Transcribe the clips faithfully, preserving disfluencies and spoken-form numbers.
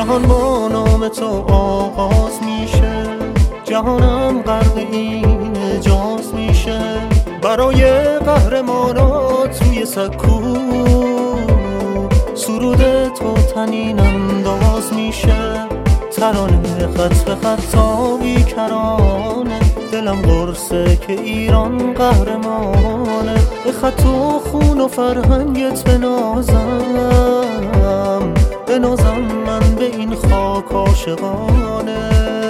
جهان با نام تو آغاز میشه، جهانم غرق این اعجاز میشه. برای قهرمانات توی سکو سرود تو تنین انداز میشه. ترانه خط به خط تا بیکرانه، دلم قرصه که ایران قهرمانه. به خط و خون و فرهنگت بنازم، بنازم من به این خاک عاشقانه.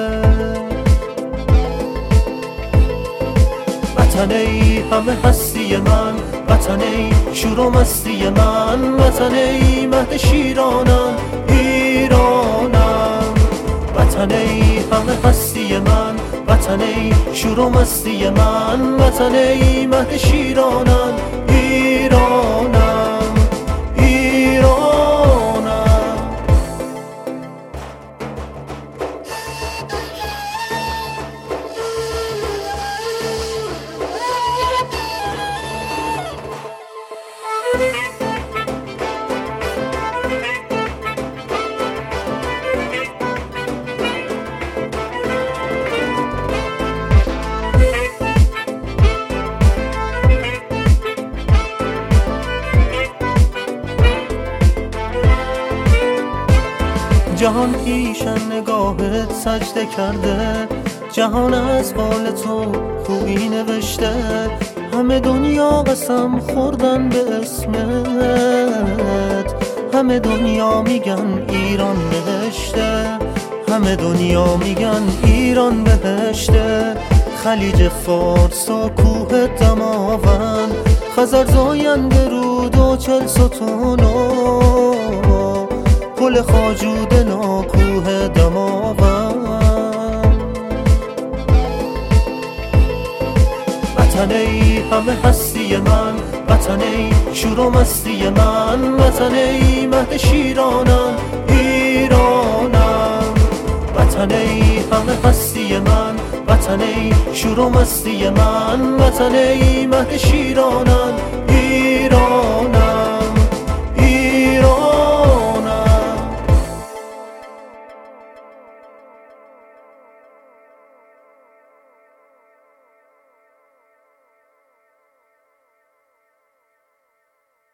وطن ای همه هستی من، وطن ای شور و مستی من، وطن ای مهد شیرانم ایرانم. وطن ای همه هستی من، وطن ای شور و مستی من، وطن ای مهد شیرانم ایرانم ایرانم. جهان پیش نگاهت سجده کرده، جهان از قال تو خوبی نوشته. همه دنیا قسم خوردن به اسمت، همه دنیا میگن ایران بهشته، همه دنیا میگن ایران بهشته. خلیج فارس و کوه دماوند، خزر زاینده رود و چل ستونو، پل خواجوده نا کوه دماوند. وطن ای همه هستی من، وطن ای شور و مستی من، وطن ای مهد شیرانم ایرانم. وطن ای همه هستی من، وطن ای شور و مستی من، وطن ای مهد شیرانم